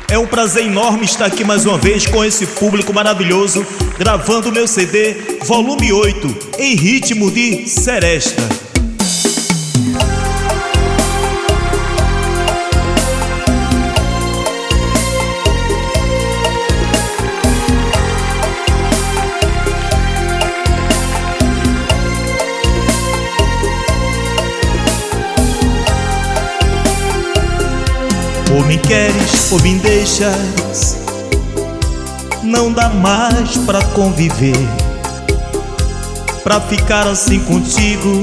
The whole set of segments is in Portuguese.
É um prazer enorme estar aqui mais uma vez com esse público maravilhoso, gravando meu CD Volume 8, em ritmo de seresta. Ou me queres ou me deixas, não dá mais pra conviver. Pra ficar assim contigo,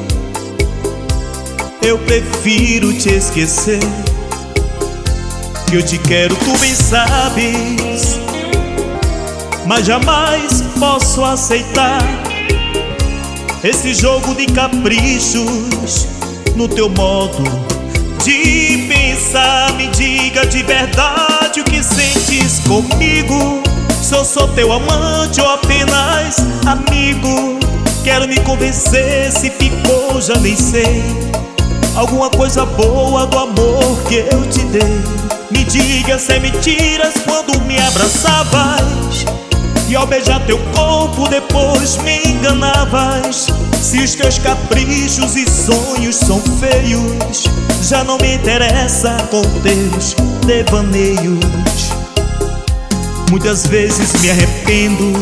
eu prefiro te esquecer. Que eu te quero, tu bem sabes, mas jamais posso aceitar esse jogo de caprichos no teu modo de pensar. Me diga de verdade o que sentes comigo. Se eu sou teu amante ou apenas amigo. Quero me convencer, se ficou já nem sei. Alguma coisa boa do amor que eu te dei. Me diga se é mentiras quando me abraçavas e ao beijar teu corpo depois me enganavas. Se os teus caprichos e sonhos são feios, já não me interessa com teus devaneios. Muitas vezes me arrependo,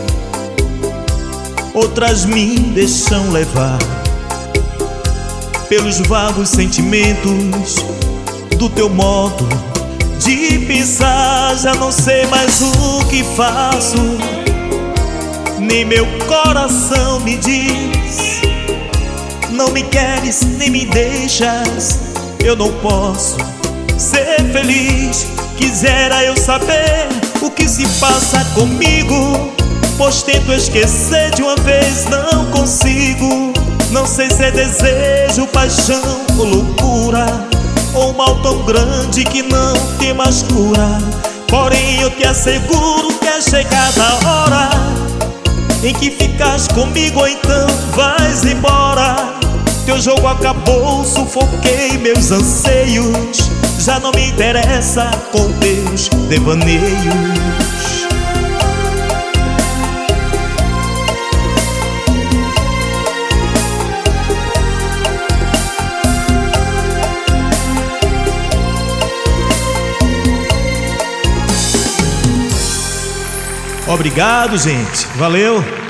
outras me deixam levar pelos vagos sentimentos do teu modo de pensar. Já não sei mais o que faço, nem meu coração me diz. Não me queres nem me deixas, eu não posso ser feliz. Quisera eu saber o que se passa comigo, pois tento esquecer de uma vez, não consigo. Não sei se é desejo, paixão ou loucura, ou um mal tão grande que não tem mais cura. Porém eu te asseguro que é chegada a hora em que ficas comigo ou então vais embora. Teu jogo acabou, sufoquei meus anseios. Já não me interessa com teus devaneios. Obrigado, gente. Valeu.